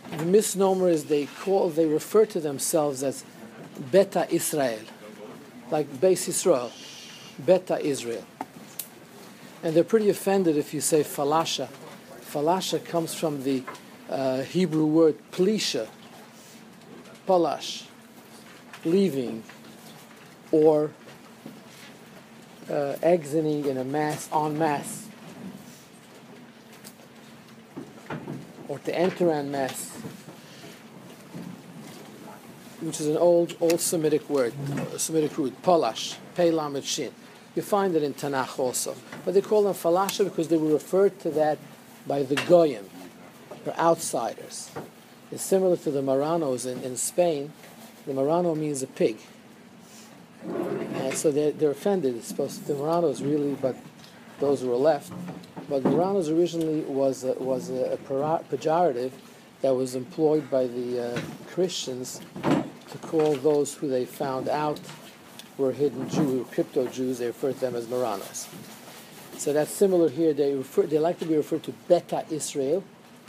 The misnomer is they refer to themselves as Beta Israel, like Beis Yisrael, Beta Israel. And they're pretty offended if you say falasha. Falasha comes from the Hebrew word plisha, palash, leaving, or exiting in a mass, en masse, or to enter en masse, which is an old Semitic word, Semitic root, palash, pei lamed shin. You find it in Tanakh also. But they call them falasha because they were referred to that by the Goyim, or outsiders. It's similar to the Marranos in Spain. The Marrano means a pig. And so they're offended. It's supposed to be the Marranos really, but those who were left. But Marranos originally was a pejorative that was employed by the Christians to call those who they found out were hidden Jews, crypto Jews. They referred to them as Marranos. So that's similar here. They like to be referred to Beta Israel,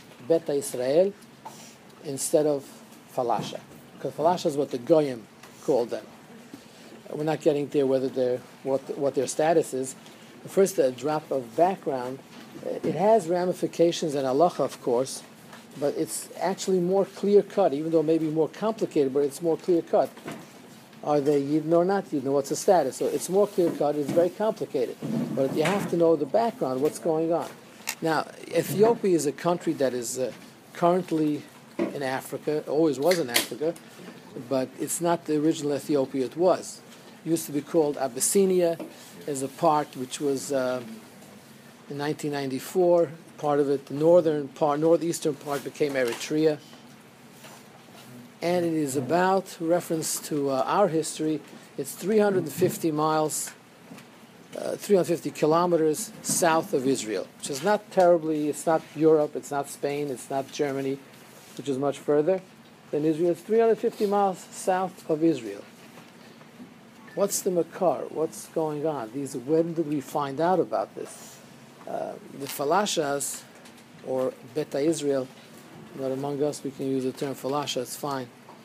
instead of Falasha, because Falasha is what the Goyim called them. We're not getting there whether what their status is. First, a drop of background. It has ramifications in halacha, of course, but it's actually more clear-cut, even though it may be more complicated, but it's more clear-cut. Are they Yidden or not Yidden? What's the status? So it's more clear-cut. It's very complicated. But you have to know the background, what's going on. Now, Ethiopia is a country that is currently in Africa, always was in Africa, but it's not the original Ethiopia it was. It used to be called Abyssinia, as a part which was in 1994. Part of it, the northeastern part became Eritrea. And it is about, reference to our history, it's 350 miles, 350 kilometers south of Israel, which is not terribly, it's not Europe, it's not Spain, it's not Germany, which is much further than Israel. It's 350 miles south of Israel. What's the Makar? What's going on? When did we find out about this? The Falashas, or Beta Israel, but among us we can use the term Falasha, it's fine.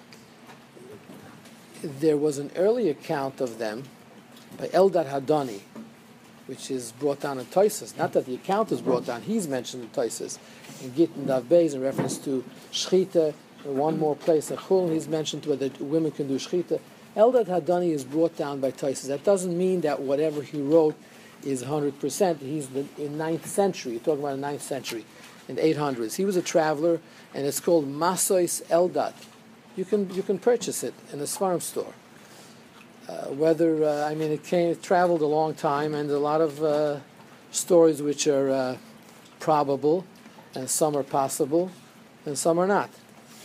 There was an early account of them by Eldad Hadani, which is brought down in Tosfos. Not that the account is brought down, he's mentioned in Tosfos. In Gittin Dav Beis, in reference to Shechita, in one more place in Chulin, he's mentioned whether women can do Shechita. Eldad Hadani is brought down by Tosfos. That doesn't mean that whatever he wrote is 100%. He's in 9th century. You're talking about the 9th century, in the 800s. He was a traveler, and it's called Masois Eldad. You can purchase it in the Sfarim store. It traveled a long time, and a lot of stories which are probable, and some are possible, and some are not.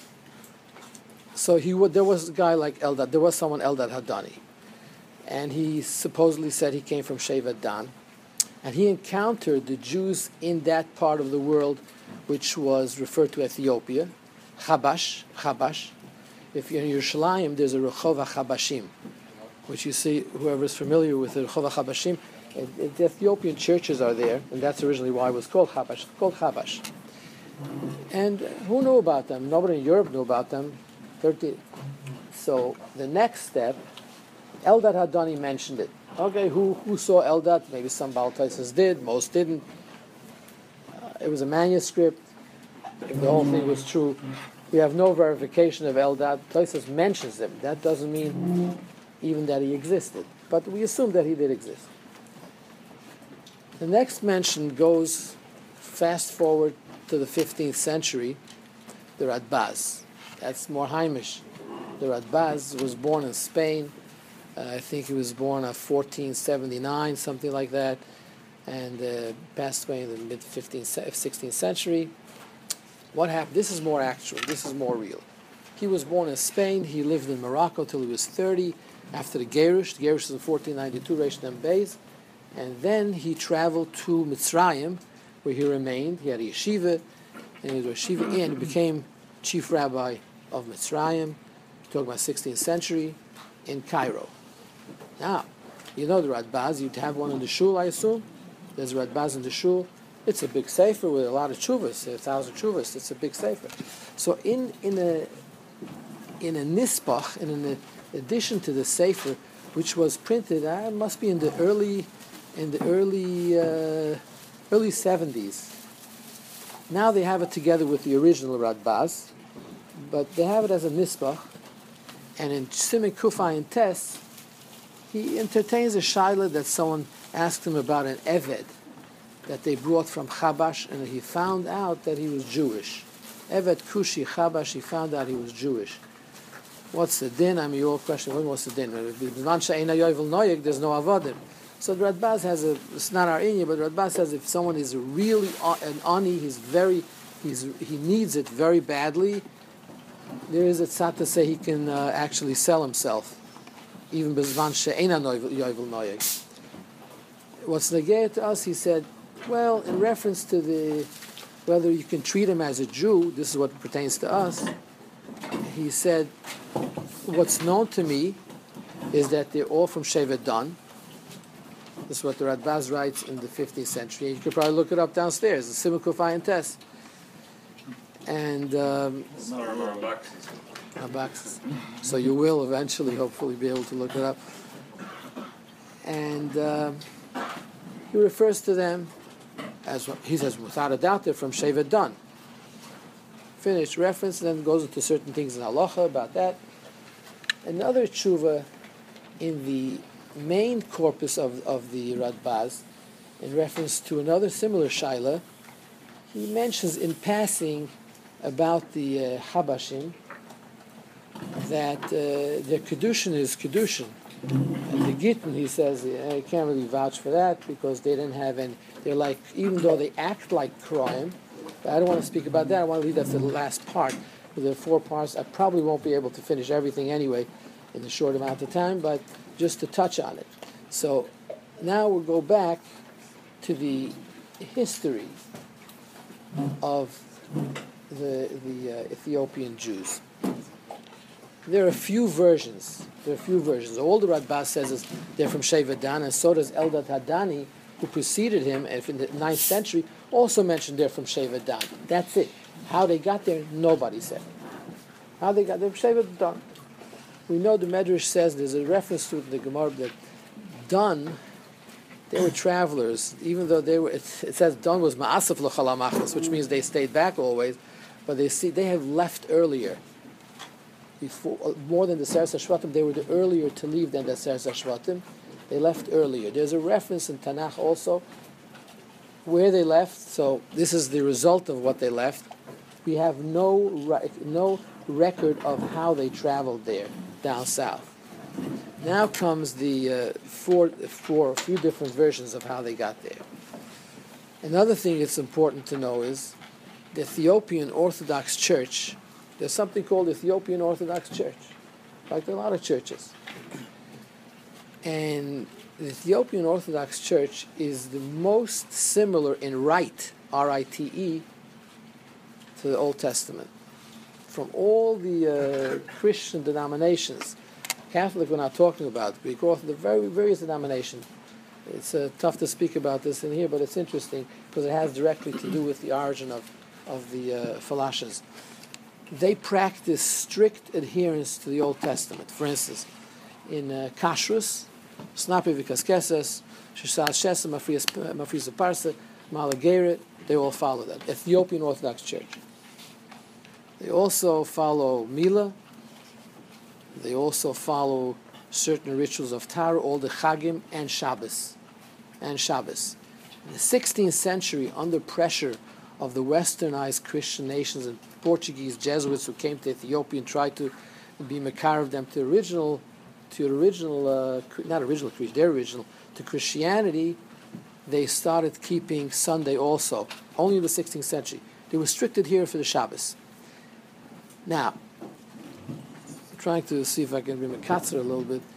So there was a guy like Eldad. There was someone, Eldad Hadani, and he supposedly said he came from Shevet Dan, and he encountered the Jews in that part of the world, which was referred to Ethiopia, Chabash. If you're in Yerushalayim, there's a Rehov HaChabashim, which you see, whoever's familiar with the Rehov HaChabashim, the Ethiopian churches are there, and that's originally why it was called Chabash. It's called Chabash. And who knew about them? Nobody in Europe knew about them. So the next step, Eldad Hadani mentioned it. Okay, who saw Eldad? Maybe some Baal Tosfos did, most didn't. It was a manuscript. If the whole thing was true, we have no verification of Eldad. Tosfos mentions him. That doesn't mean even that he existed, but we assume that he did exist. The next mention goes fast forward to the 15th century, the Radbaz. That's more Haimish. The Radbaz was born in Spain. I think he was born in 1479, something like that, and passed away in the mid-16th century. What happened? This is more actual. This is more real. He was born in Spain. He lived in Morocco till he was 30. After the Gerush was in 1492, Reish Mem Beis, and then he traveled to Mitzrayim, where he remained. He had a yeshiva, and he was a yeshiva, and he became chief rabbi of Mitzrayim. Talking about 16th century in Cairo. Now, you know the Radbaz. You'd have one in the shul, I assume. There's a Radbaz in the shul. It's a big sefer with a lot of chuvas, 1,000 chuvas. It's a big sefer. So in a nisbach, in an addition to the sefer, which was printed, it must be in the early 70s. Now they have it together with the original Radbaz, but they have it as a nisbach. And in Siman Kufay and Tes, he entertains a shaila that someone asked him about an Eved that they brought from Chabash, and he found out that he was Jewish. Eved Kushi Chabash, he found out he was Jewish. What's the din? I mean, you all question, what's the din? There's no avodim. So the Radbaz has it's not our inya, but Radbaz says if someone is really an ani, he needs it very badly, there is a tzad to say he can actually sell himself, even bezvan she'ena yovel noyeg. What's negay to us? He said, well, in reference to whether you can treat him as a Jew, this is what pertains to us. He said, what's known to me is that they're all from Shevet Dan. This is what the Radbaz writes in the 15th century. You could probably look it up downstairs. The Siman Kufay and Tes. And boxes. So you will eventually, hopefully, be able to look it up. And he refers to them as, he says, without a doubt, they're from Shevet Dan. Finished reference, and then goes into certain things in halacha about that. Another tshuva in the main corpus of the Radbaz, in reference to another similar shaila, he mentions in passing about the Habashim that their kedushin is kedushin, and the Gittin, he says, I can't really vouch for that because they didn't have any. They're like, even though they act like Kroim, but I don't want to speak about that. I want to leave that for the last part. There are 4 parts. I probably won't be able to finish everything anyway in a short amount of time, but just to touch on it. So now we'll go back to the history of the Ethiopian Jews. There are a few versions. All the Radbaz says is they're from Shevet Dan, and so does Eldad Hadani, who preceded him in the 9th century, also mentioned they're from Shevet Dan. That's it. How they got there, nobody said. How they got there, Shevet Dan. We know the Medrash says, there's a reference to the Gemara that Dan, they were travelers, even though it says Dan was ma'asaf l'chalamachas, which means they stayed back always, but they have left earlier. Before, more than the Seres HaShvatim, they were the earlier to leave than the Seres HaShvatim. They left earlier. There's a reference in Tanakh also where they left. So this is the result of what they left. We have no record of how they traveled there down south. Now comes the four few different versions of how they got there. Another thing that's important to know is the Ethiopian Orthodox Church. There's something called Ethiopian Orthodox Church, like a lot of churches. And the Ethiopian Orthodox Church is the most similar in rite, R-I-T-E, to the Old Testament. From all the Christian denominations, Catholic we're not talking about, Greek Orthodox, the very various denominations. It's tough to speak about this in here, but it's interesting because it has directly to do with the origin of the Falashas. They practice strict adherence to the Old Testament. For instance, in Kashrus, Snapi Vikaskesas, Shishal Shesa, Mafrisa Parsa, Malageret, they all follow that. Ethiopian Orthodox Church. They also follow Mila. They also follow certain rituals of Tara, all the Chagim and Shabbos. In the 16th century, under pressure of the westernized Christian nations and Portuguese Jesuits who came to Ethiopia and tried to be makar of them to Christianity, they started keeping Sunday also, only in the 16th century. They were restricted here for the Shabbos. Now, I'm trying to see if I can be mekatzer a little bit.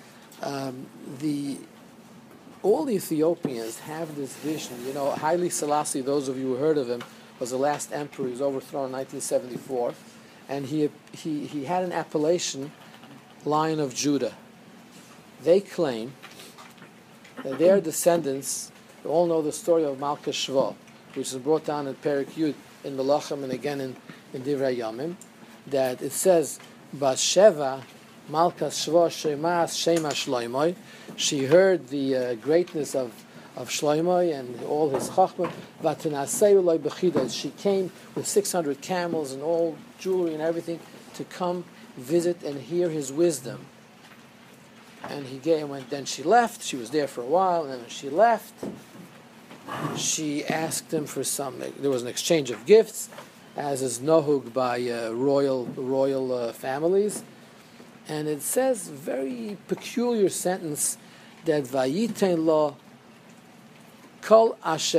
All the Ethiopians have this vision. You know, Haile Selassie, those of you who heard of him, was the last emperor. He was overthrown in 1974. And he had an appellation, Lion of Judah. They claim that their descendants, you all know the story of Malka Shvo. which is brought down in Perek Yud in Melachim and again in Divrei Yamim, that it says, Basheva Malkas Shva Shemas Shema Shloimoi. She heard the greatness of Shloimoi and all his chachma. Vatanasei Uloi Bechida. She came with 600 camels and all jewelry and everything to come visit and hear his wisdom. And he gave. Then she left. She was there for a while, and then when she left, she asked him for some. There was an exchange of gifts, as is nohug by royal families. And it says very peculiar sentence that vayitein lo kol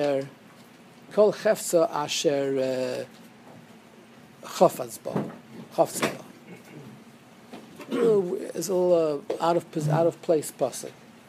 chefza asher chafetz bo. It's a little out of place pasuk.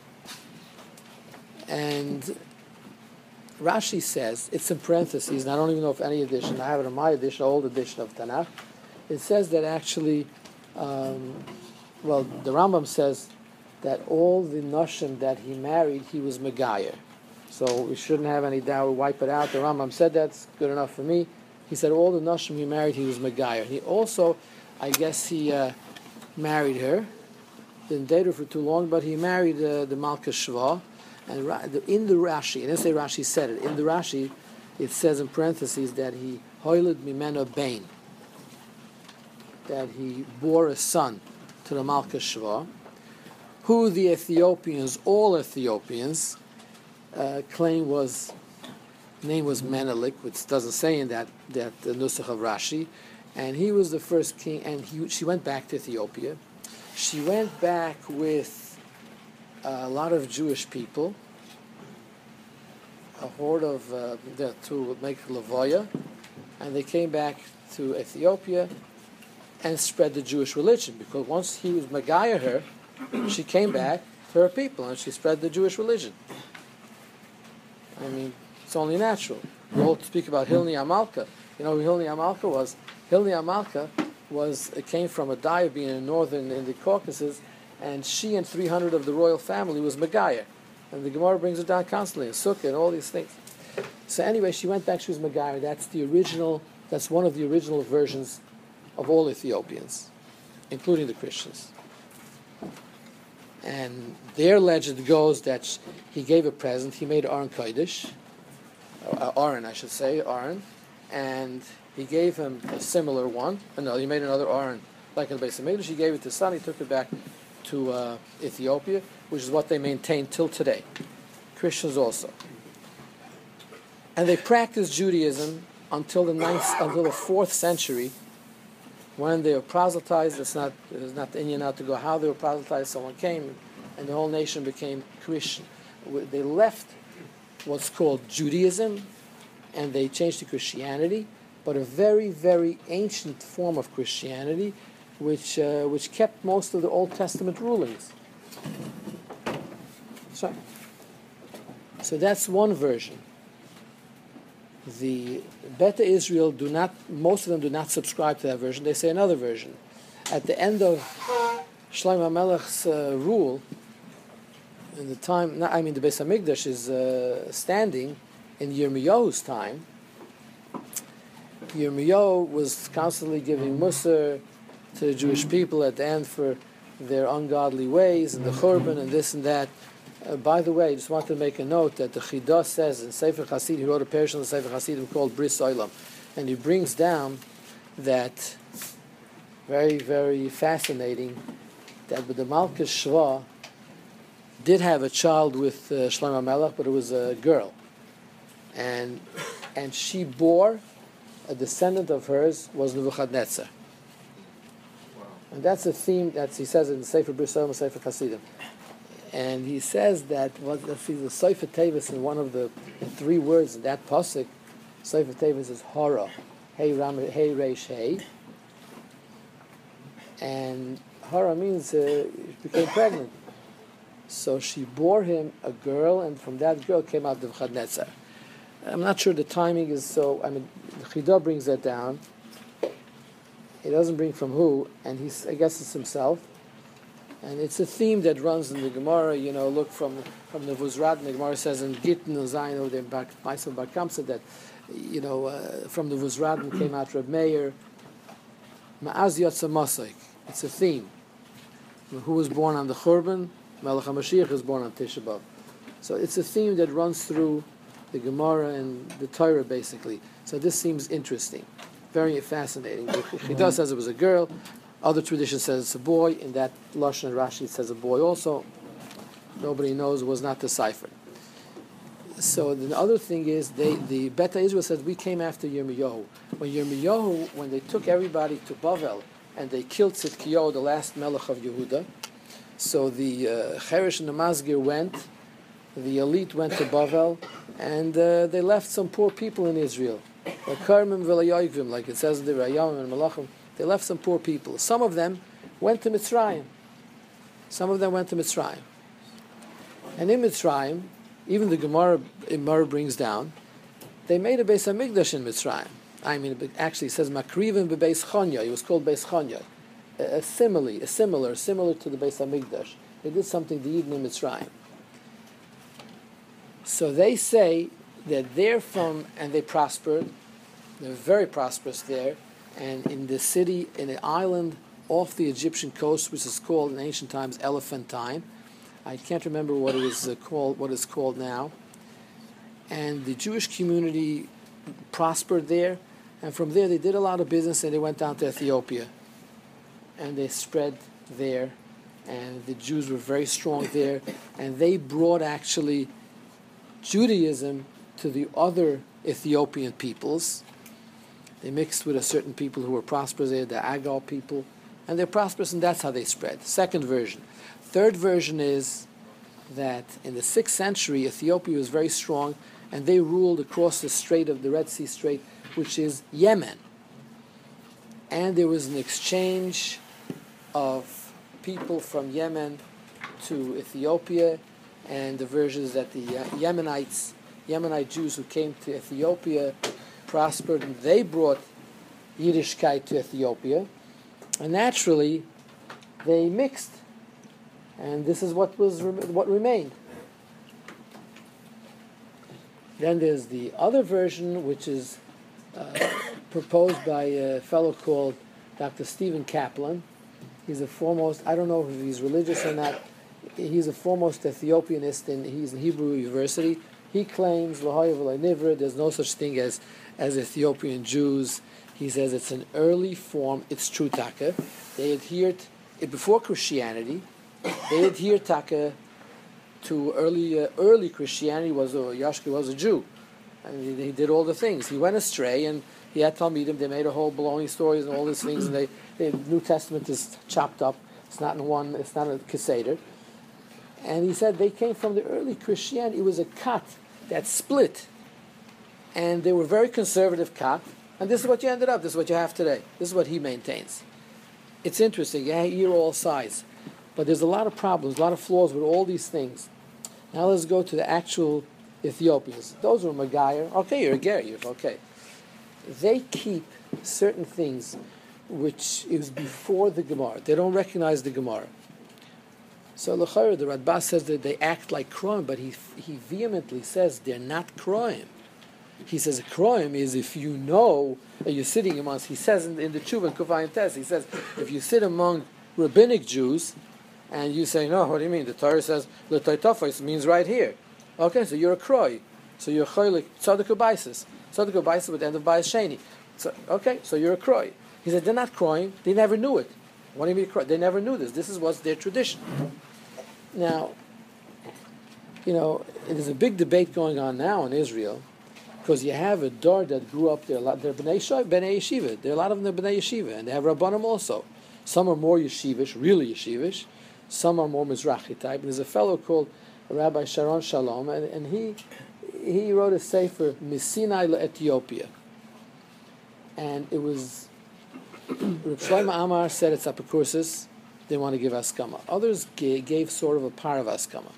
And Rashi says, it's in parentheses, and I don't even know if any edition, I have it in my edition, old edition of Tanakh, it says that actually, the Rambam says that all the Nashim that he married, he was Megayer. So we shouldn't have any doubt, we wipe it out. The Rambam said that's good enough for me. He said all the Nashim he married, he was Megayer. He also, I guess he married her, didn't date her for too long, but he married the Malka Shva. And in the Rashi, I didn't say Rashi said it, in the Rashi, it says in parentheses that he hoiled mimeno bain, that he bore a son to the Malka Shva, who the Ethiopians, all Ethiopians, claim name was Menelik, which doesn't say in that Nusach of Rashi, and he was the first king, and she went back to Ethiopia. She went back with a lot of Jewish people, a horde of to make Lavoya, and they came back to Ethiopia and spread the Jewish religion, because once he was Megayer her, she came back to her people and she spread the Jewish religion. I mean, it's only natural. We all speak about Hilni Amalka. You know who Hilni Amalka was? Hilni Amalka came from a diabene in the Caucasus, and she and 300 of the royal family was Megayer. And the Gemara brings it down constantly, and Sukkah and all these things. So anyway, she went back, she was Megayer. That's one of the original versions of all Ethiopians, including the Christians. And their legend goes that he gave a present, he made Aron Kodesh, Aron, and he gave him a similar one. No, he made another Aron, like in the Beis Hamikdash. He gave it to his son, he took it back to Ethiopia, which is what they maintain till today. Christians also. And they practiced Judaism until the 4th century, when they were proselytized. It's not the Indian out to go how they were proselytized. Someone came, and the whole nation became Christian. They left what's called Judaism, and they changed to Christianity, but a very, very ancient form of Christianity, which kept most of the Old Testament rulings. So that's one version. The Beta Israel most of them do not subscribe to that version. They say another version. At the end of Shlomo Melech's rule, in the time, the Beis Hamikdash is standing in Yirmiyahu's time. Yirmiyahu was constantly giving Musar to the Jewish people at the end for their ungodly ways and the Churban and this and that. By the way, I just want to make a note that the Chidah says in Sefer Chasid, he wrote a parish on the Sefer Chasidim called Bris Olam, and he brings down that very, very fascinating that the Malka Shva did have a child with Shlomo Melech, but it was a girl, and she bore a descendant of hers was Nebuchadnezzar. And that's a theme that he says in the Sefer Bris Olam and Sefer Chasidim. And he says that the Sefer Tevis in one of the 3 words in that pasuk, Sefer Tevis is Hara, Hey Reish Hey, and Hara means she became pregnant. So she bore him a girl, and from that girl came out Nebuchadnezzar. I'm not sure the timing is so. The Chidah brings that down. He doesn't bring from who, and I guess it's himself. And it's a theme that runs in the Gemara. Look from the Vuzrat, and the Gemara says in Gittin Zayin of the Ma'aseh Bar Kamsa that from the Vuzradim came out Reb Meir. Ma'az Yotza Masaik. It's a theme. Who was born on the Churban? Melech HaMashiach is born on Tisha B'Av. So it's a theme that runs through the Gemara and the Torah, basically. So this seems interesting, very fascinating. The Chida says it was a girl. Other tradition says it's a boy. In that Lashon Rashi it says a boy also. Nobody knows, it was not deciphered. So the other thing is, the Beta Israel says, we came after Yirmiyahu. When they took everybody to Bavel, and they killed Tzidkiyahu, the last Melech of Yehuda, so the Cheresh and the Masgir went, the elite went to Bavel, and they left some poor people in Israel. Like it says in the Rayam and Malachim, they left some poor people. Some of them went to Mitzrayim. And in Mitzrayim, even the Gemara brings down, they made a Beis HaMikdash in Mitzrayim. Actually it says Makrivim beBeis Chonya. It was called Beis Chonya. Similar to the Beis HaMikdash. They did something to Eden in Mitzrayim. So they say that they're from, and they prospered. They're very prosperous there. And in the city, in an island off the Egyptian coast, which is called in ancient times Elephantine. I can't remember what it is called. What it's called now. And the Jewish community prospered there, and from there they did a lot of business, and they went down to Ethiopia, and they spread there, and the Jews were very strong there, and they brought actually Judaism to the other Ethiopian peoples. They mixed with a certain people who were prosperous there, the Agar people, and they're prosperous, and that's how they spread. Second version. Third version is that in the 6th century, Ethiopia was very strong, and they ruled across the Strait of the Red Sea Strait, which is Yemen. And there was an exchange of people from Yemen to Ethiopia, and the version is that the Yemenite Jews who came to Ethiopia prospered, and they brought Yiddishkeit to Ethiopia, and naturally they mixed, and this is what remained. Then there's the other version, which is proposed by a fellow called Dr. Stephen Kaplan. He's a foremost, I don't know if he's religious or not, he's a foremost Ethiopianist, he's in Hebrew University. He claims, there's no such thing as Ethiopian Jews. He says it's an early form, it's true taka. They adhered, before Christianity, they adhered taka to early Christianity. Yashki was a Jew, and he did all the things. He went astray, and he had Talmidim. They made a whole baloney stories and all these things, and the New Testament is chopped up. It's not in one. It's not a Keseder. And he said they came from the early Christianity. It was a cut that split, and they were very conservative cut. And this is what you ended up. This is what you have today. This is what he maintains. It's interesting. You hear all sides, but there's a lot of problems, a lot of flaws with all these things. Now let's go to the actual Ethiopians. Those were Magayer. Okay, you're a Ger. Okay. They keep certain things which is before the Gemara. They don't recognize the Gemara. So L'chayr, the Radbaz says that they act like Kroim, but he vehemently says they're not Kroim. He says a Kroim is if you know that you're sitting amongst, he says in the Tshuva and Kufayim Tes, he says, if you sit among rabbinic Jews, and you say, no, what do you mean? The Torah says, L'toitofos means right here. Okay, so you're a Kroi. So you're Cholik, Tzaddik Ubaisis. Tzaddik Ubaisis with the end of Bayis Sheni. So, okay, so you're a Kroi. He said, they're not Kroim, they never knew it. What do you mean Kroi? They never knew this. This was their tradition. Now, there's a big debate going on now in Israel, because you have a Dor that grew up there. They're Bnei Yeshiva. There are a lot of them that are Bnei Yeshiva, and they have Rabbanim also. Some are more Yeshivish, really Yeshivish. Some are more Mizrahi type. And there's a fellow called Rabbi Sharon Shalom, and he wrote a sefer, Misinai LeEthiopia. And it was, Reb Shlomo Amar said it's Apikursis, they want to give Askama. Others gave sort of a par of Askama.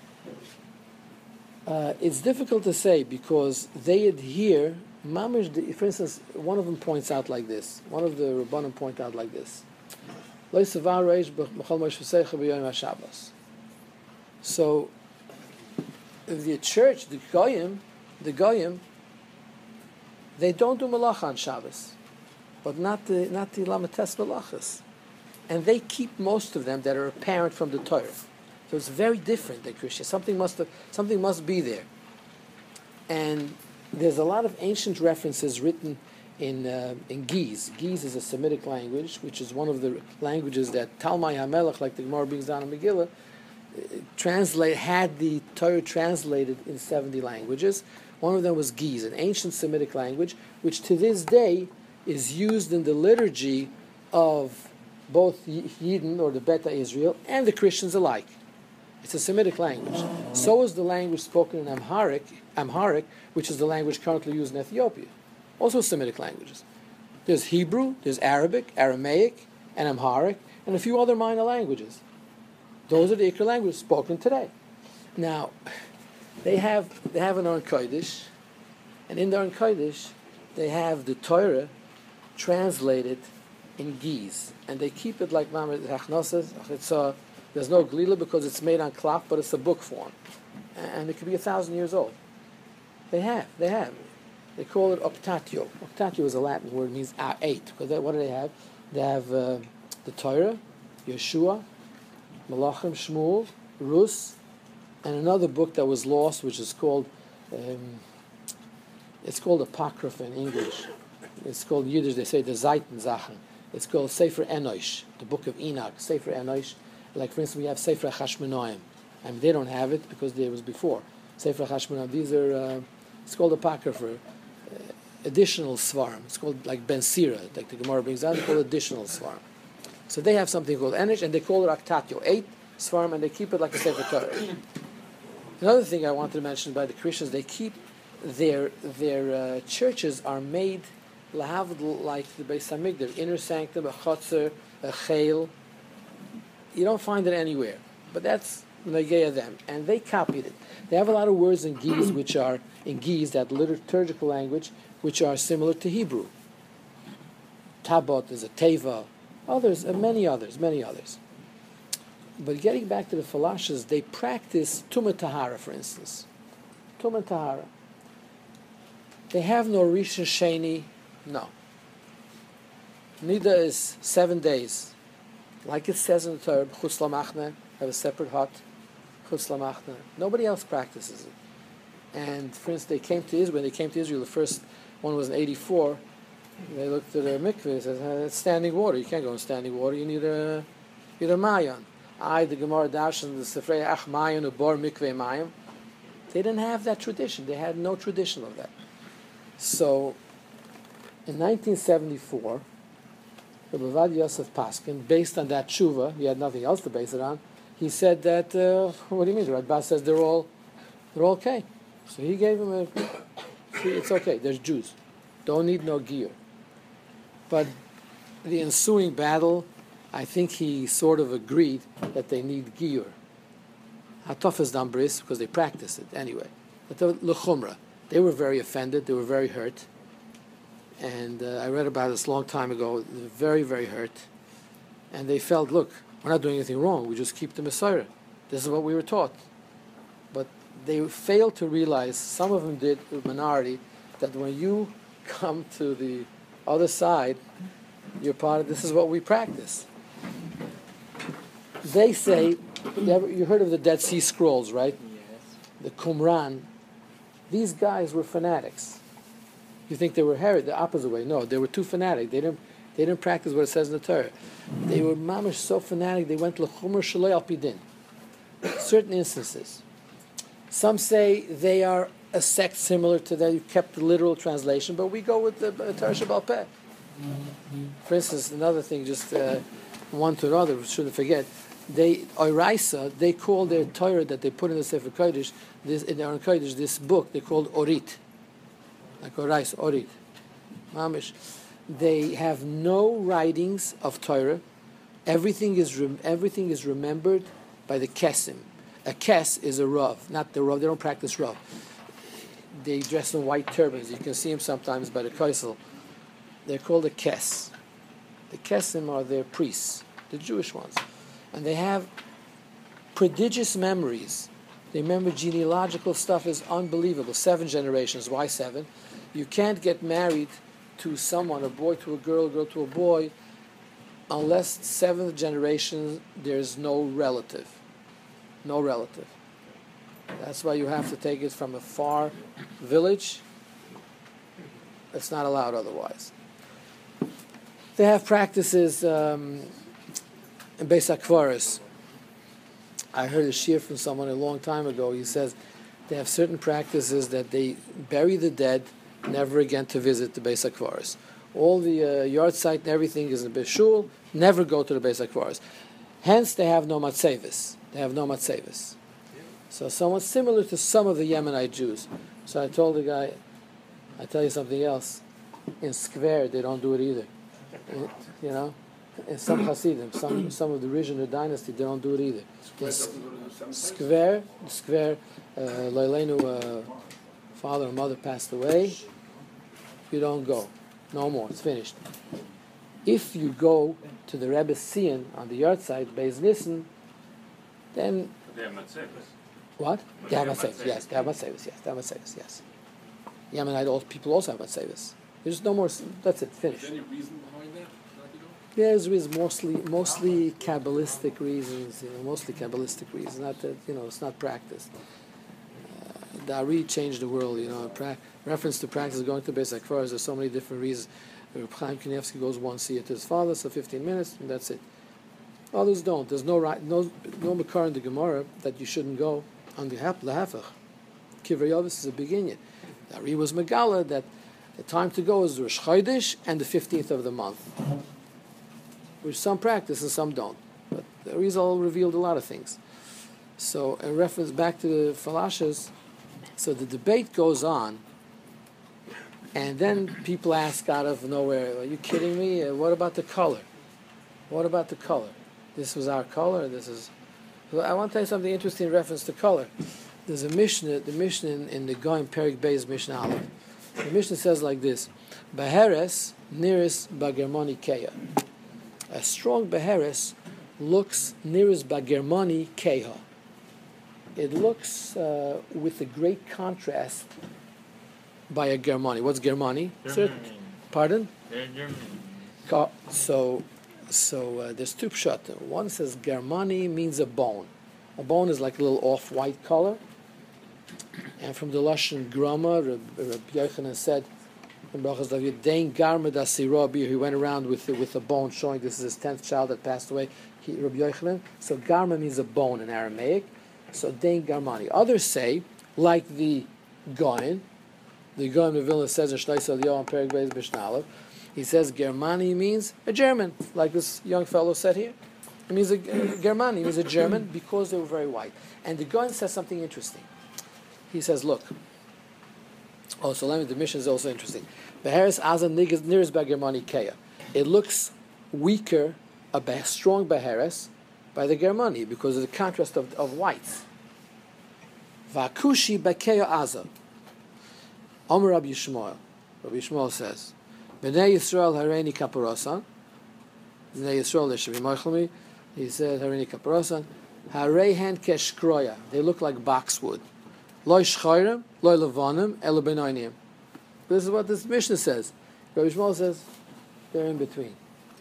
It's difficult to say because they adhere, Mamish, for instance, one of them points out like this. One of the Rabbanim point out like this. So, the church, the Goyim, They don't do malacha on Shabbos, but not the Lamates malachas. And they keep most of them that are apparent from the Torah. So it's very different than Christian. Something must be there. And there's a lot of ancient references written in Giz. Giz is a Semitic language, which is one of the languages that Talmai HaMelech, like the Gemara brings down in Megillah, had the Torah translated in 70 languages. One of them was Giz, an ancient Semitic language, which to this day is used in the liturgy of both Yidden, or the Beta Israel, and the Christians alike. It's a Semitic language. So is the language spoken in Amharic, which is the language currently used in Ethiopia. Also Semitic languages. There's Hebrew, there's Arabic, Aramaic, and Amharic, and a few other minor languages. Those are the Ikra languages spoken today. Now, they have an Aron Kodesh, and in the Aron Kodesh, they have the Torah translated in Giz, and they keep it like Mamre Hachnosas. There's no glila because it's made on cloth, but it's a book form, and it could be 1,000 years old. They have. They call it optatio. Optatio is a Latin word, means 8. Because what do they have? They have the Torah, Yeshua, Malachim, Shmuel, Rus, and another book that was lost, which is called it's called Apocrypha in English. It's called Yiddish. They say the Zeiten Sachen. It's called Sefer Enosh, the book of Enoch. Sefer Enosh. Like, for instance, we have Sefer Chashmonaim. I mean, they don't have it because there was before. Sefer Chashmonaim. These are, it's called Apocrypha, additional Svarim. It's called like Ben Sira, like the Gemara brings down, it's called additional Svarim. So they have something called Enosh, and they call it Aktatio, 8 Svarim, and they keep it like a Sefer Torah. Another thing I wanted to mention by the Christians, they keep their churches are made lahavdil like the Beis Hamikdash, inner sanctum, a chotzer, a chayil. You don't find it anywhere, but that's Nageya them, and they copied it. They have a lot of words in Giz, which are in Giz, that liturgical language, which are similar to Hebrew. Tabot is a teva, others, and many others. But getting back to the Falashas, they practice Tumah Tahara, for instance. Tumah Tahara. They have no Rishon Sheni, no. Nida is 7 days. Like it says in the Torah, Chutz Lamachne, have a separate hut, Chutz Lamachne. Nobody else practices it. And for instance, when they came to Israel, the first one was in 84, they looked at their mikveh and said, it's standing water. You can't go in standing water. You need a mayon. The Gemara Dash and the Sefrei Ach Mayon Ubor Mikveh Mayim. They didn't have that tradition. They had no tradition of that. So, in 1974, Rabbi Ovadia Yosef Paskin, based on that tshuva, he had nothing else to base it on, he said that, what do you mean? The Radbaz says they're all okay. So he gave him it's okay, there's Jews. Don't need no gear. But the ensuing battle, I think he sort of agreed that they need gear. Hatov is dambris, because they practice it anyway. But l'chumra, they were very offended, they were very hurt. And I read about this a long time ago. They were very, very hurt. And they felt, look, we're not doing anything wrong. We just keep the Messiah. This is what we were taught. But they failed to realize, some of them did, the minority, that when you come to the other side, you're part of, this is what we practice. They say, you heard of the Dead Sea Scrolls, right? Yes. The Qumran. These guys were fanatics. You think they were Herod, the opposite way. No, they were too fanatic. They didn't practice what it says in the Torah. They were mamish so fanatic, they went l'chumar shalei al pidin. Certain instances. Some say they are a sect similar to that. You kept the literal translation, but we go with the Torah Sheba'al Peh. For instance, another thing, just one to another, we shouldn't forget. Oraisa, they call their Torah that they put in the Sefer Kodesh, in the Aron Kodesh, this book, they called Orit. Like Orais, Orit. Mamish. They have no writings of Torah. Everything is remembered by the Kesim. A Kes is a Rav, not the Rav. They don't practice Rav. They dress in white turbans. You can see them sometimes by the Kaisel. They're called a Kes. The Kesim are their priests, the Jewish ones. And they have prodigious memories. They remember genealogical stuff is unbelievable. 7 generations. Why 7? You can't get married to someone, a boy to a girl to a boy, unless seventh generation there's no relative. No relative. That's why you have to take it from a far village. It's not allowed otherwise. They have practices in Beis HaKvaros. I heard a shiur from someone a long time ago. He says they have certain practices that they bury the dead, never again to visit the Beis HaKvaros. All the yard site and everything is in the Beshul, never go to the Beis HaKvaros. Hence, they have no matzevis. They have no matzevis. So somewhat similar to some of the Yemenite Jews. So I told the guy, I tell you something else. In Skver, they don't do it either. You know, in some Hasidim, some of the original dynasty, they don't do it either. Skver, Leilenu, father and mother passed away. You don't go. No more. It's finished. If you go to the Rebbe's Sion on the yard site, Beis Nissen, then... They have matzevis. What? They have matzevis, yes. They have matzevis, yes. They have matzevis, yes. Yemenite people also have matzevis. There's no more... That's it. Finished. Is there any reason behind that? Yeah, there's mostly Kabbalistic reasons, mostly Kabbalistic reasons, not that, it's not practiced. The Ari changed the world, reference to practice going to Beis HaKvaros, there's so many different reasons. Reb Chaim Kanievsky goes one year to his father, so 15 minutes, and that's it. Others don't. There's no makar in the Gemara that you shouldn't go on the Hafech. Kivrei Yavis is a beginning. The Ari was Megala that the time to go is Rosh Chodesh and the 15th of the month, which some practice and some don't. But the Arizal revealed a lot of things. So, in reference back to the Falashas, so the debate goes on, and then people ask out of nowhere, are you kidding me? What about the color? What about the color? This was our color. So I want to tell you something interesting in reference to color. There's a Mishnah, the Mishnah in the Goyim Perik Beis Mishnah Aleph. The Mishnah says like this, Beheres niris bagermoni keya. A strong Beheres looks niris bagermoni keha. It looks with a great contrast by a Germani. What's Germani? Pardon? So there's two pshat. One says Germani means a bone. A bone is like a little off-white color. And from the Lashon Grama, Rabbi Yochanan said, he went around with a bone showing this is his 10th child that passed away, Rabbi Yochanan. So Garma means a bone in Aramaic. So Dein Garmani. Others say, like the Goyen of Vilna says in Shnei Saliyah on Perek Beis Mishnah Aleph, he says Germani means a German, like this young fellow said here. It means Germani means a German because they were very white. And the Goyen says something interesting. He says, look. The mission is also interesting. Beheres Azan Niris Germani Keya. It looks weaker, a strong Beheres, by the Germani because of the contrast of whites. Vakushi Bakeya Aza. Omer Rabbi Yishmael. Rabbi Yishmael says, B'nei Yisrael Hareini Kaparosan. B'nei Yisrael Leshavi Moichlmi. He said Hareini Kaparosan. Harehen Keshkroya. They look like boxwood. Loi Shchayrim, Loi Levanim, Ela Benoinim. This is what this Mishnah says. Rabbi Yishmael says they're in between.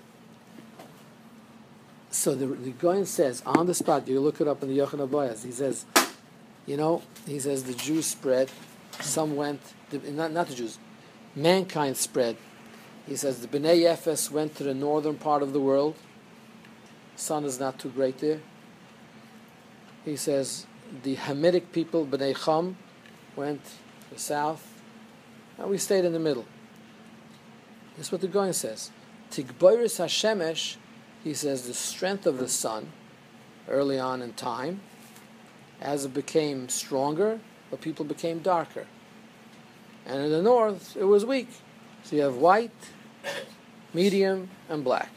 So the Goyen says, on the spot, you look it up in the Yochanan Boyaz, he says, the Jews spread, some went, not the Jews, mankind spread. He says, the B'nai Yefes went to the northern part of the world. Sun is not too great there. He says, the Hamitic people, B'nai Cham, went to the south, and we stayed in the middle. That's what the Goyen says. Tigboiris HaShemesh, he says, the strength of the sun early on in time, as it became stronger, the people became darker. And in the north, it was weak. So you have white, medium, and black.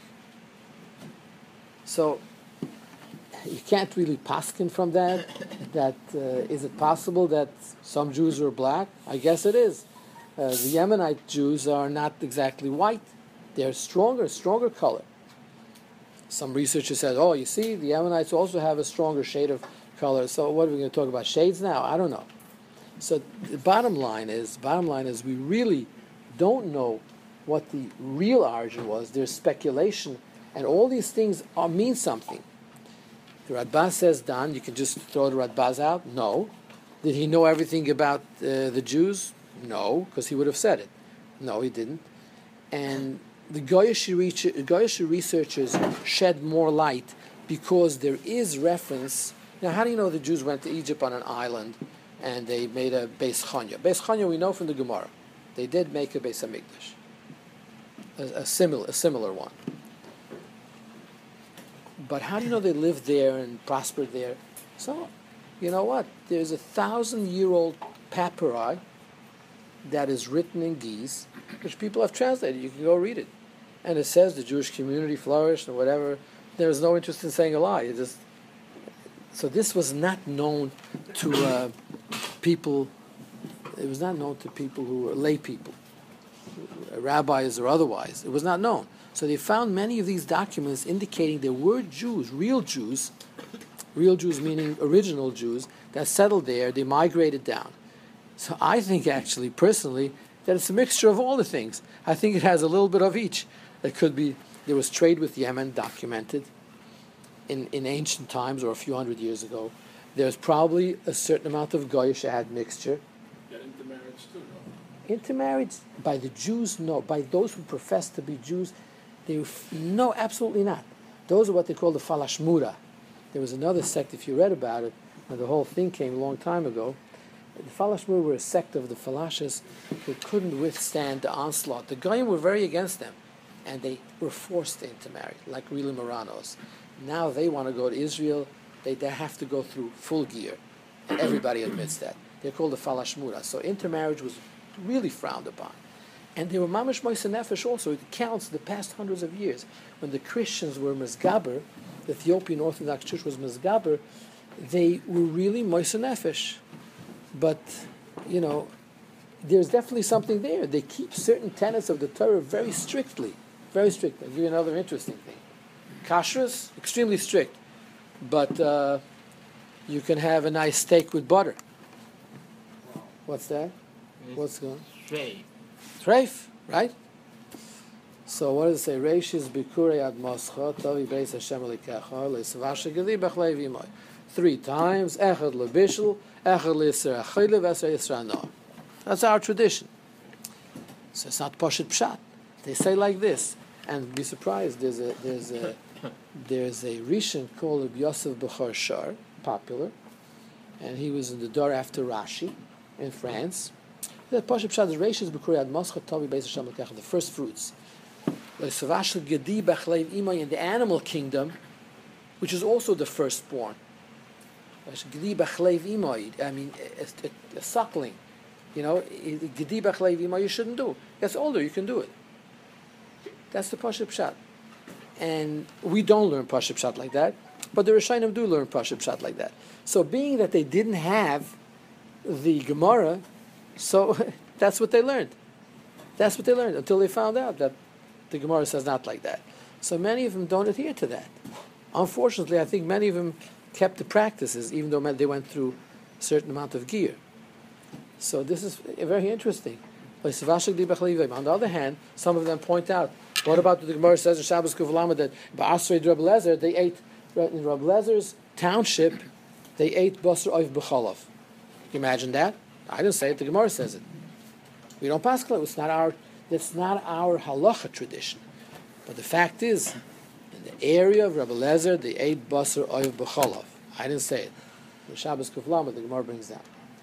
So you can't really paskin from that. Is it possible that some Jews were black? I guess it is. The Yemenite Jews are not exactly white. They're stronger color. Some researchers said, you see, the Ammonites also have a stronger shade of color. So what are we going to talk about? Shades now? I don't know. So the bottom line is we really don't know what the real origin was. There's speculation, and all these things mean something. The Radbaz says, Dan, you can just throw the Radbaz out? No. Did he know everything about the Jews? No, because he would have said it. No, he didn't. And the Goyish researchers shed more light because there is reference. Now, how do you know the Jews went to Egypt on an island and they made a Beis Chanya? Beis Chanya we know from the Gemara. They did make a Beis Hamikdash, a similar one. But how do you know they lived there and prospered there? So, you know what? There's 1,000-year-old papyri that is written in Ge'ez, which people have translated. You can go read it. And it says the Jewish community flourished and whatever. There's no interest in saying a lie. So this was not known to people. It was not known to people who were lay people, rabbis or otherwise. It was not known. So they found many of these documents indicating there were Jews, real Jews meaning original Jews, that settled there. They migrated down. So I think actually, personally, that it's a mixture of all the things. I think it has a little bit of each. It could be, there was trade with Yemen documented in ancient times or a few hundred years ago. There's probably a certain amount of Goyish admixture. Yeah, intermarriage too, no? Intermarriage by the Jews, no. By those who profess to be Jews, no, absolutely not. Those are what they call the Falashmura. There was another sect, if you read about it, and the whole thing came a long time ago. The Falashmura were a sect of the Falashas who couldn't withstand the onslaught. The Goyim were very against them, and they were forced to intermarry, like really Moranos. Now they want to go to Israel. They have to go through full gear, and everybody admits that. They're called the Falashmura. So intermarriage was really frowned upon. And they were mamash moise nefesh also. It counts the past hundreds of years. When the Christians were mezgaber, the Ethiopian Orthodox Church was mezgaber, they were really moise nefesh. But, there's definitely something there. They keep certain tenets of the Torah very strictly. Very strict. I'll give you another interesting thing. Kashrus, extremely strict. But you can have a nice steak with butter. What's that? What's going on? Treif, right? So what does it say? Reishis bikurei ad moscha tavi beis Hashem elikecha le'svashe gedi b'chlei v'imoy. 3 times. Echad lebishul, echad le'yisra achile, v'esra yisra no. That's our tradition. So it's not poshet pshat. They say like this, and be surprised. There's a Rishon called Rabbi Yosef Bechor Shar, popular, and he was in the door after Rashi in France. The Pashup Pshat is Reishis B'Kurei Ad Moscha Tovi Beis Hashem L'Kecha, the first fruits. L'Savash Gedi B'Chleiv Imay, in the animal kingdom, which is also the firstborn. Gedi B'Chleiv Imay, I mean, a suckling. Gedi B'Chleiv Imay you shouldn't do. That's older, you can do it. That's the Pashup Pshat. And we don't learn Pashup Pshat like that, but the Rishonim do learn Pashup Pshat like that. So being that they didn't have the Gemara, so that's what they learned. That's what they learned until they found out that the Gemara says not like that. So many of them don't adhere to that. Unfortunately, I think many of them kept the practices, even though they went through a certain amount of gear. So this is very interesting. On the other hand, some of them point out, what about the Gemara says in Shabbos Kuvalama that Ba'asrei Rabbi Lezer, they ate, in Rabbi Lezer's township, they ate Basar Oiv B'chalav. Can you imagine that? I didn't say it, the Gemara says it. We don't pass it. It's not our halacha tradition. But the fact is, in the area of Rabbi Lezer, they ate Basar Oiv B'chalav. I didn't say it. The Shabbos Kuvalama, the Gemara brings down.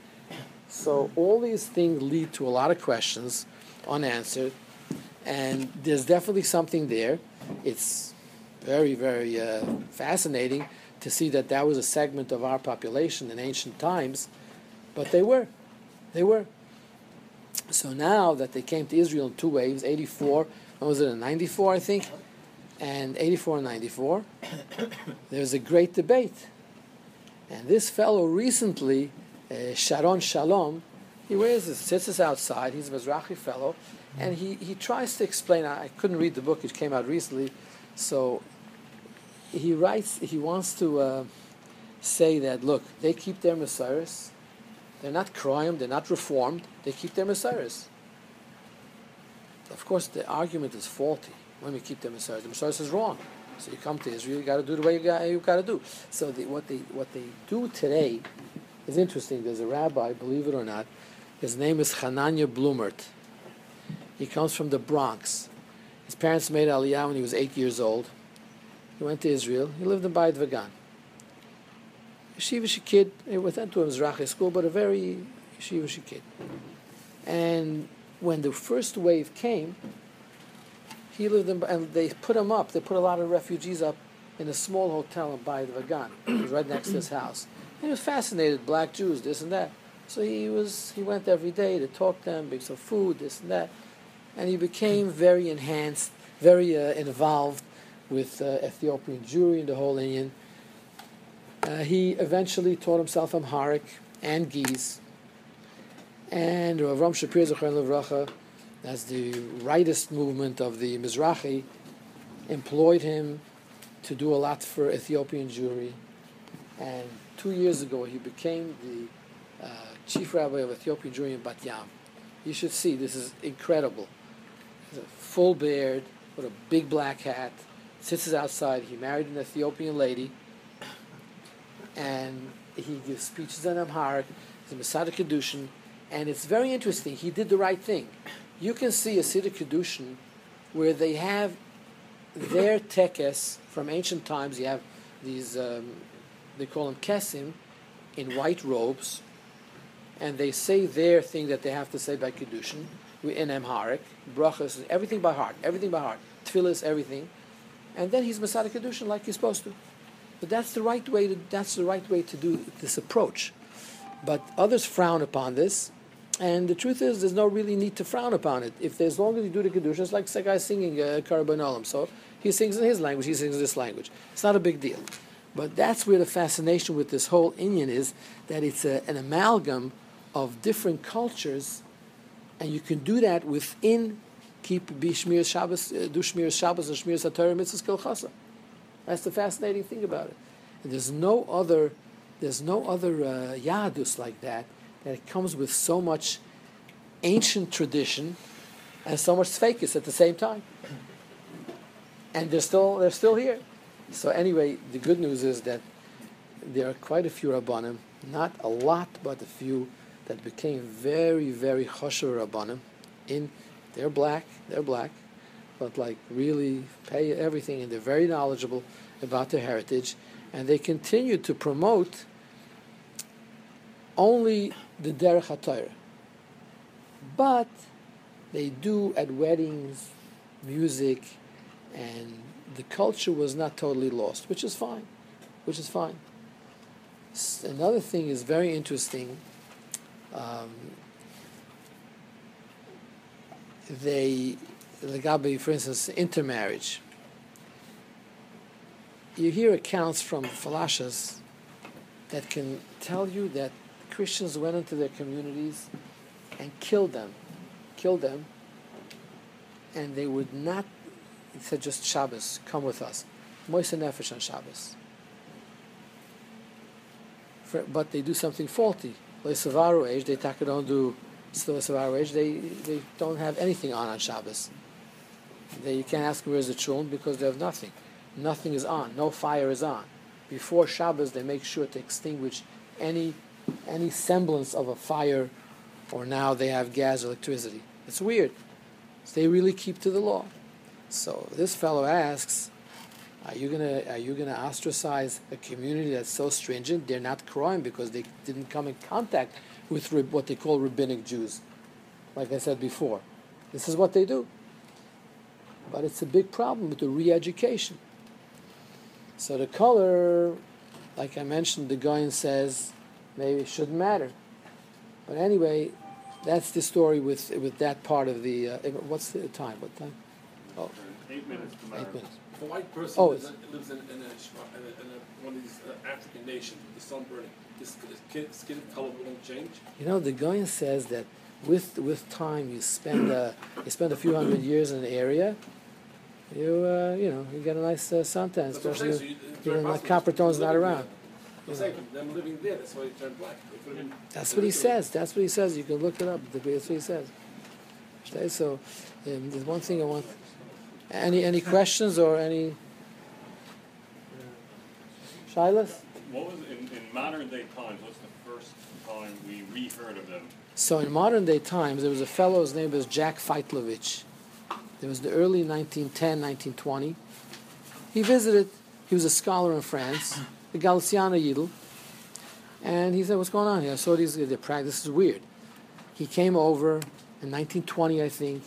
So all these things lead to a lot of questions unanswered, and there's definitely something there. It's very, very fascinating to see that was a segment of our population in ancient times, but they were. So now that they came to Israel in 2 waves, 84, when was it, in 94, I think, and 84 and 94, there's a great debate. And this fellow recently, Sharon Shalom, sits us outside. He's a Mizrahi fellow, and he tries to explain. I couldn't read the book; it came out recently. So he writes. He wants to say that look, they keep their Messiahs, They're not kroim, they're not reformed, they keep their Messiahs. Of course, the argument is faulty when we keep their Messiahs. The Messiah is wrong. So you come to Israel, you got to do the way you got to do. So what they do today is interesting. There's a rabbi, believe it or not, his name is Hananya Blumert. He comes from the Bronx. His parents made Aliyah when he was 8 years old. He went to Israel. He lived in Bayit Vagan. Yeshivish kid. He went to a Mizrahi school, but a very yeshivish kid. And when the first wave came, he lived in, and they put him up. They put a lot of refugees up in a small hotel in Bayit Vagan. It was right next to his house. And he was fascinated, black Jews, this and that. So he went every day to talk to them, bring some food, this and that. And he became very enhanced, very involved with Ethiopian Jewry and the whole Indian. He eventually taught himself Amharic and Ge'ez. And Rav Ram Shapir Zechron Levracha, as the rightist movement of the Mizrahi, employed him to do a lot for Ethiopian Jewry. And 2 years ago, he became the chief rabbi of Ethiopian Jewry in Bat Yam. You should see, this is incredible. He's a full beard, with a big black hat, sits outside. He married an Ethiopian lady, and he gives speeches in Amharic. He's a Masada Kedushin, and it's very interesting. He did the right thing. You can see a Siddur Kedushin where they have their tekes from ancient times. You have these, they call them kesim, in white robes, and they say their thing that they have to say by Kedushin in Amharic, brachas, everything by heart, tefillas, everything, and then he's Masada Kedushin like he's supposed to. But that's the right way to do this approach. But others frown upon this, and the truth is, there's no really need to frown upon it. If as long as you do the Kedushin, it's like a guy singing Karban Olam. So he sings in his language, he sings in this language. It's not a big deal. But that's where the fascination with this whole Inyan is, that it's an amalgam of different cultures, and you can do that within keep Shmir Shabbos, do Shmir Shabbos and Shmir Satorah Mitzvahs Kilchasa. That's the fascinating thing about it. And there's no other Yahadus like that it comes with so much ancient tradition and so much Tzveikis at the same time. And they're still here. So anyway, the good news is that there are quite a few Rabbanim, not a lot, but a few that became very, very choshev Rabbanim. They're black, but like really pay everything, and they're very knowledgeable about their heritage, and they continue to promote only the Derech HaTorah. But they do at weddings, music, and the culture was not totally lost, which is fine. Another thing is very interesting. For instance, intermarriage. You hear accounts from falashas that can tell you that Christians went into their communities and killed them, and they would not. He said, just Shabbos, come with us. Moise Nefesh on Shabbos. But they do something faulty. They don't do they don't have anything on Shabbos. You can't ask them where's the chulun because they have nothing. Nothing is on. No fire is on. Before Shabbos, they make sure to extinguish any semblance of a fire, or now they have gas, electricity. It's weird. So they really keep to the law. So this fellow asks, are you gonna ostracize a community that's so stringent? They're not crying because they didn't come in contact with what they call rabbinic Jews. Like I said before, this is what they do. But it's a big problem with the re-education. So the color, like I mentioned, the Goyen says maybe it shouldn't matter. But anyway, that's the story with that part of the. What's the time? What time? Oh, 8 minutes to marry. 8 minutes. If a white person lives in one of these African nations with the sun burning, his skin color won't change? You know, the Goyen says that with time you spend a few hundred years in an area, you get a nice suntan, especially when copper tone's not around. I'm saying from them living there, that's why he turned black. They could have been. That's what he says. That's what he says. You can look it up. That's what he says. Okay, so there's one thing I want. Any questions or any Shilas? What was in modern day times? What's the first time we re-heard of them? So in modern day times, there was a fellow. His name was Jack Feitlovich. There was the early 1910, 1920. He visited. He was a scholar in France, the Galiciana Yidel, and he said, "What's going on here? I saw these. The practice is weird." He came over in 1920, I think,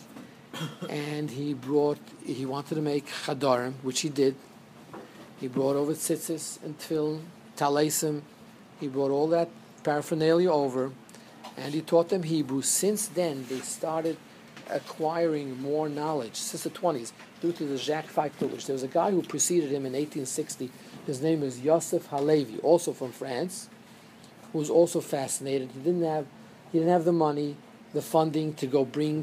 and he wanted to make chadarim, which he did. He brought over tzitzis and tefillin, talesim. He brought all that paraphernalia over, and he taught them Hebrew. Since then, they started acquiring more knowledge, since the 20s, due to the Jacques Feitlovich. There was a guy who preceded him in 1860. His name is Yosef Halevi, also from France, who was also fascinated. He didn't have the money, the funding to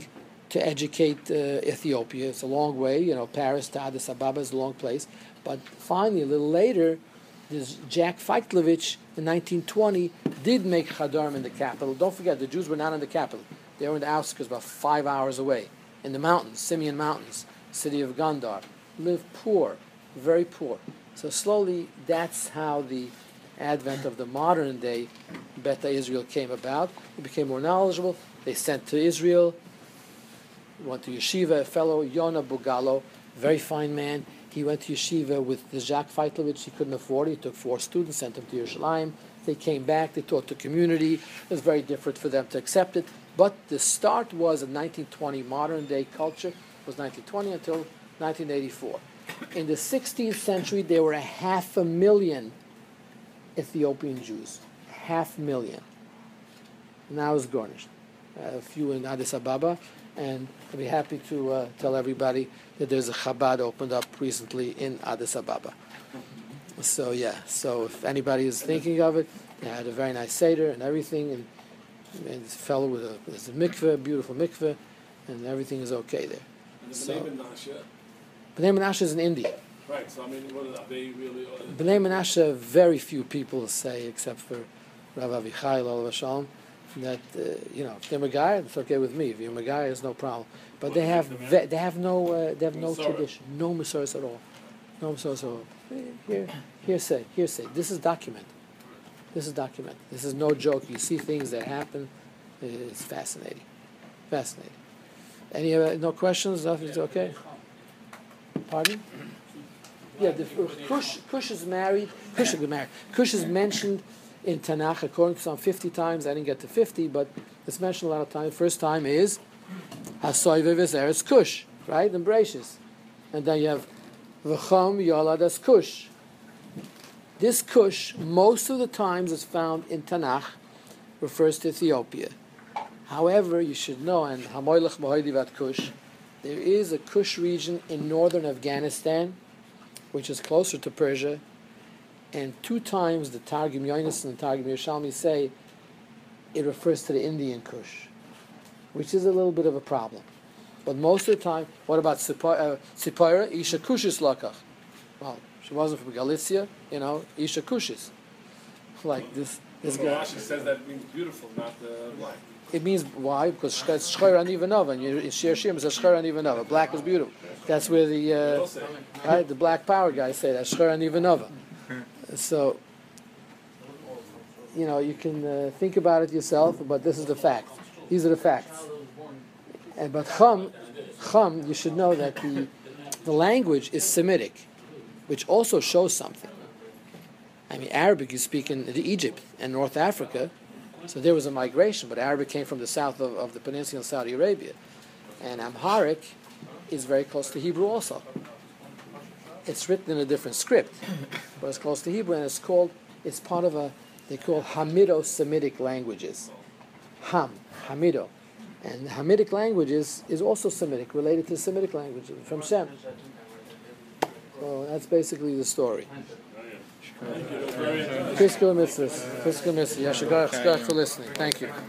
educate Ethiopia. It's a long way, Paris to Addis Ababa is a long place. But finally, a little later, this Jack Feitlovich in 1920 did make Chadarim in the capital. Don't forget, the Jews were not in the capital. They were in the outskirts, about 5 hours away, in the mountains, Simeon Mountains, city of Gondar. Lived poor, very poor. So slowly, that's how the advent of the modern day Beta Israel came about. They became more knowledgeable. They sent to Israel. Went to yeshiva. A fellow, Yona Bugalo, very fine man. He went to yeshiva with the Jacques Feitlovich. He couldn't afford it. He took 4 students, sent them to Yerushalayim. They came back. They taught the community. It was very different for them to accept it. But the start was in 1920. Modern day culture was 1920 until 1984. In the 16th century, there were 500,000 Ethiopian Jews. 500,000. Now it's garnished. A few in Addis Ababa. And I'll be happy to tell everybody that there's a Chabad opened up recently in Addis Ababa. So so if anybody is thinking of it, they had a very nice Seder and everything, and this fellow with a mikveh, beautiful mikveh, and everything is okay there. And the So, Bnei Menashe. Bnei Menashe is in India. Right, so I mean, what are they really? Bnei Menashe, very few people say, except for Rav Avichai, Olav Shalom, that if they're Megai, it's okay with me. If you're Megai, it's no problem. But they have no tradition, no Masoros at all, no Masoros at all. Hearsay. This is documented. This is no joke. You see things that happen. It's fascinating. Any no questions? Nothing's okay. Pardon? Yeah, Cush is married. Cush is married. Cush is mentioned in Tanakh, according to some 50 times. I didn't get to 50, but it's mentioned a lot of times. First time is Hasoivev Eretz Cush, right? In Bereshis. And then you have V'cham Yolad as Cush. This Cush, most of the times is found in Tanakh, refers to Ethiopia. However, you should know, and Hamoylech Mahoidivat Cush, there is a Cush region in northern Afghanistan, which is closer to Persia, and 2 times the Targum Yonis and the Targum Yerushalmi say it refers to the Indian Kush, which is a little bit of a problem. But most of the time, what about Sipora? Isha Kushis Lakach. Well, she wasn't from Galicia, Isha Kushis. Like this guy. Rashi says that it means beautiful, not black. It means why? Because it's Shchera Nivanova, and in Shir Shim it says Shchera Nivanova. Black is beautiful. That's where the Black Power guys say that Shchera Nivanova. So, you can think about it yourself, but this is the fact. These are the facts. But Chum, you should know that the language is Semitic, which also shows something. I mean, Arabic you speak in Egypt and North Africa, so there was a migration, but Arabic came from the south of the peninsula in Saudi Arabia. And Amharic is very close to Hebrew also. It's written in a different script, but it's close to Hebrew, and it's part of they call Hamido-Semitic languages. Hamido. And the Hamitic languages is also Semitic, related to Semitic languages, from Shem. So that's basically the story. Fiscal mitzvahs. Yashagach for listening. Thank you.